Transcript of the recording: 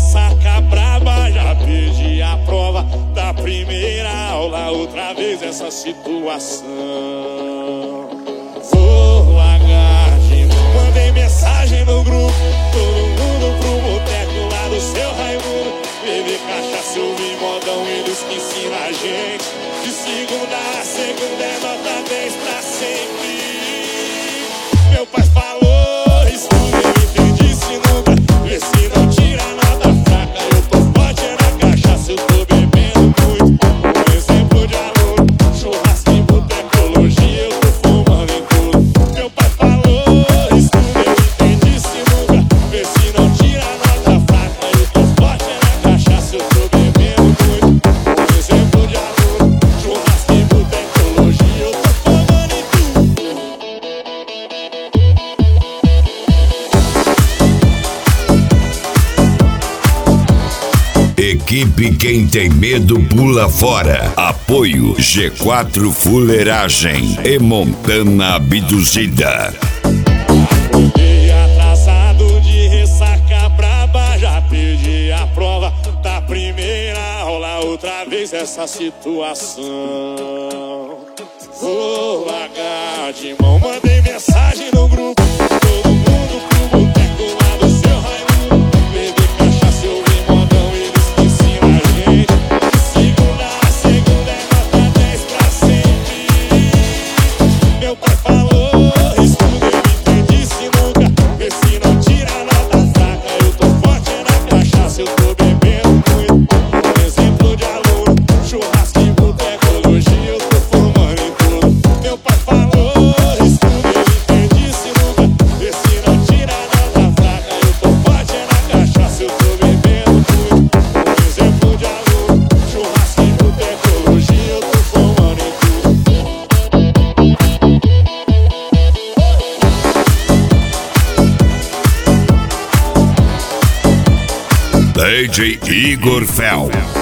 ressaca braba, já perdi a prova da primeira aula. Outra vez essa situação. Vou largar de novo. Mandei mensagem no grupo, todo mundo pro boteco lá do seu Raimundo. Beber cachaça, ouvir modão, eles que ensinam a gente. De segunda a segunda é nota 10 pra sempre. Meu pai falou, estuda, eu entendi se nunca. Vê se não tira nota fraca, eu tô forte na cachaça, eu tô bebendo muito. Um exemplo de aluno, churrasco e botecologia, eu tô fumando em tudo. Meu pai falou, estuda, eu entendi se nunca. Vê se não tira nota fraca, eu tô forte na cachaça, eu tô bebendo muito. Um exemplo de aluno, churrasco e botecologia, eu tô fumando em tudo. Equipe Quem Tem Medo Pula Fora. Apoio G4 Fuleiragem e Montana Abduzida. Acordei atrasado de ressaca braba, já perdi a prova da primeira aula. Outra vez essa situação. Vou largar de mão, mandei mensagem no grupo, todo mundo pro boteco lá do seu Raimundo. Beber cachaça, eu vi modão, eles que ensinam a gente. De segunda a segunda é nota 10 pra sempre. Meu pai falou, estuda, eu entendi se nunca. Vê se não tira nota fraca, eu tô forte na cachaça, eu tô bebendo muito. Um exemplo de aluno, churrasco e botecologia, eu tô fumando em tudo. Meu pai falou, estuda, eu entendi se nunca. Vê se não tira nota fraca, eu tô forte na cachaça, eu tô bebendo muito. Um exemplo de aluno, churrasco e botecologia, eu tô fumando em tudo. DJ Igor Fel.